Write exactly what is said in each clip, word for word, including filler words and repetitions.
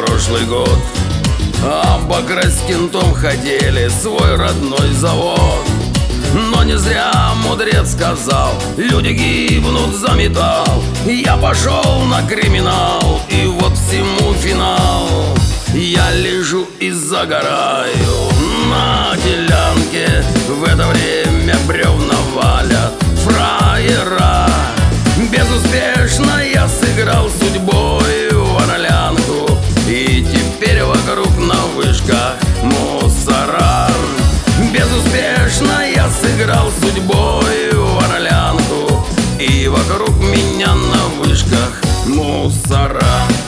прошлый год обокрасть кентом хотели свой родной завод. Но не зря мудрец сказал: люди гибнут за металл. Я пошел на криминал, и вот всему финал. Я лежу и загораю на делянке. В это время бревна валят фраера. Безуспешно я сыграл судьбой в орлянку, и теперь вокруг на вышках мусора. Безуспешно я сыграл судьбой в орлянку, и вокруг меня на вышках мусора.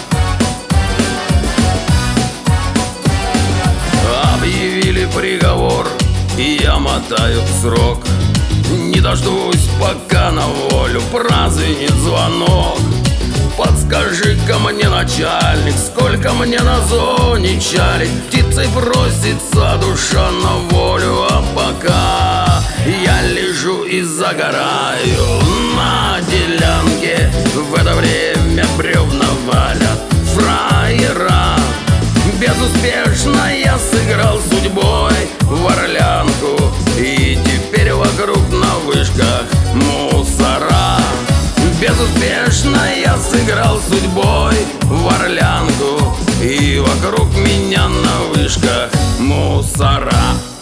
Объявили приговор, и я мотаю срок. Не дождусь, пока на волю прозвенит звонок. Подскажи-ка мне, начальник, сколько мне на зоне чалить? Птицей просится душа на волю, а пока я лежу и загораю на делянке. В это время бревна валят фраера. Безуспешно я сыграл судьбой в орлянку, и теперь вокруг на вышках мусора. Безуспешно я сыграл судьбой в орлянку, и вокруг меня на вышках мусора.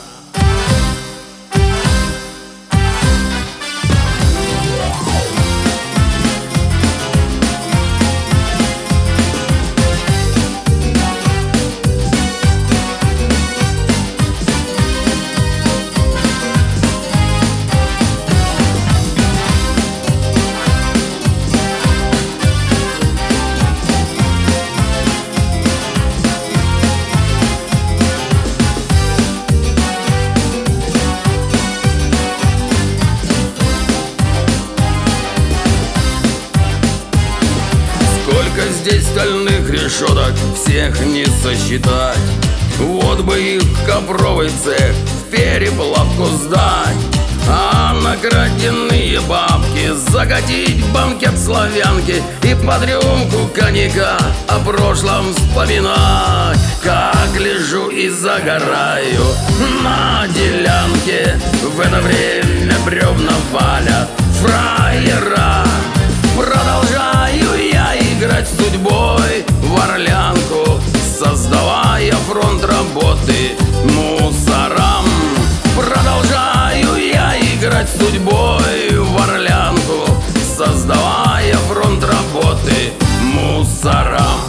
Здесь стальных решеток всех не сосчитать. Вот бы их ковровый цех в переплавку сдать, а на краденные бабки закатить банкет славянки и под рюмку коньяка о прошлом вспоминать. Как лежу и загораю на делянке, в это время бревна валят фраера. Продолжаю я играть судьбой в орлянку, создавая фронт работы мусорам. Продолжаю я играть судьбой в орлянку, создавая фронт работы мусорам.